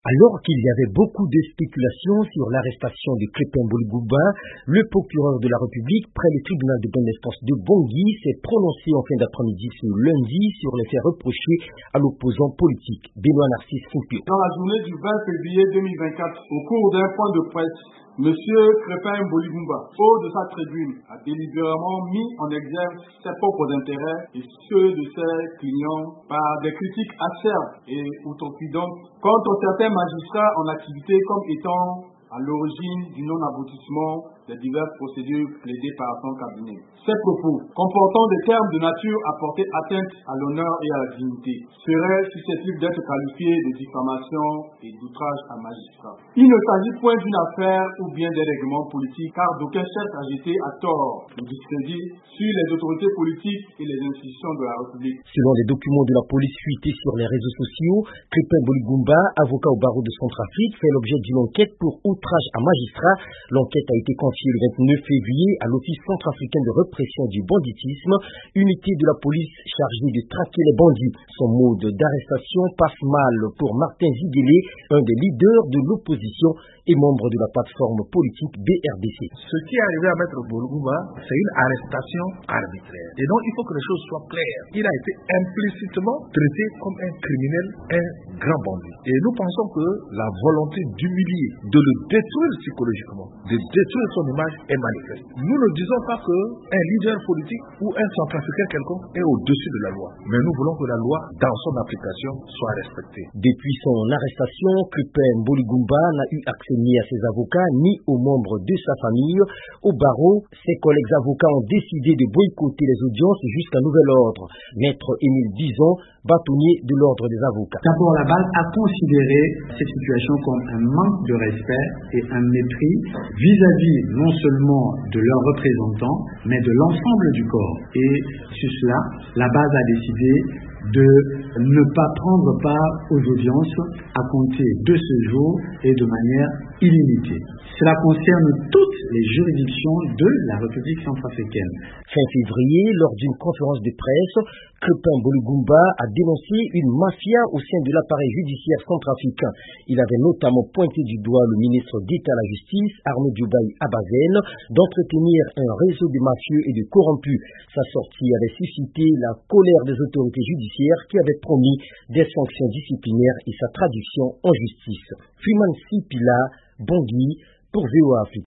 Alors qu'il y avait beaucoup de spéculations sur l'arrestation de Crépin Mboligouba, le procureur de la République près le tribunal de grande instance de Bangui s'est prononcé en fin d'après-midi ce lundi sur les faits reprochés à l'opposant politique Benoît Narcisse Foumpio. Dans la journée du 20 février 2024, au cours d'un point de presse, M. Crépin Mboligouba, haut de sa tribune, a délibérément mis en exergue ses propres intérêts et ceux de ses clients par des critiques acerbes et outrecuidantes contre certains magistrats en activité comme étant à l'origine du non-aboutissement des diverses procédures plaidées par son cabinet. Ces propos, comportant des termes de nature à porter atteinte à l'honneur et à la dignité, seraient susceptibles d'être qualifiés de diffamation et d'outrage à magistrat. Il ne s'agit point d'une affaire ou bien des règlements politiques, car d'aucuns cherchent à jeter à tort le discrédit sur les autorités politiques et les institutions de la République. Selon les documents de la police fuités sur les réseaux sociaux, Crépin Mboligouba, avocat au barreau de Centrafrique, fait l'objet d'une enquête pour outrage à magistrat. L'enquête a été confiée le 29 février à l'Office centrafricain de répression du banditisme, unité de la police chargée de traquer les bandits. Son mode d'arrestation passe mal pour Martin Ziguélé, un des leaders de l'opposition et membre de la plateforme politique BRDC. Ce qui est arrivé à Maître Mboligouba, c'est une arrestation arbitraire. Et donc il faut que les choses soient claires. Il a été implicitement traité comme un criminel, un grand bandit. Et nous pensons que la volonté d'humilier, de le détruire psychologiquement, de détruire son image est manifeste. Nous ne disons pas qu'un leader politique ou un centrafricain quelconque est au-dessus de la loi. Mais nous voulons que la loi, dans son application, soit respectée. Depuis son arrestation, Crépin Mboligouba n'a eu accès ni à ses avocats, ni aux membres de sa famille. Au barreau, ses collègues avocats ont décidé de boycotter les audiences jusqu'à nouvel ordre. Maître Émile Dizon, bâtonnier de l'ordre des avocats. D'abord, la base a considéré cette situation comme un manque de respect et un mépris vis-à-vis non seulement de leurs représentants, mais de l'ensemble du corps. Et sur cela, la base a décidé de ne pas prendre part aux audiences à compter de ce jour et de manière illimitée. Cela concerne toutes les juridictions de la République centrafricaine. Fin février, lors d'une conférence de presse, Crépin Mboligouba a dénoncé une mafia au sein de l'appareil judiciaire centrafricain. Il avait notamment pointé du doigt le ministre d'État à la Justice, Arnaud Diobaye Abazel, d'entretenir un réseau de mafieux et de corrompus. Sa sortie avait suscité la colère des autorités judiciaires qui avaient promis des sanctions disciplinaires et sa traduction en justice. Freeman Sipila, Bangui, pour VOA Afrique.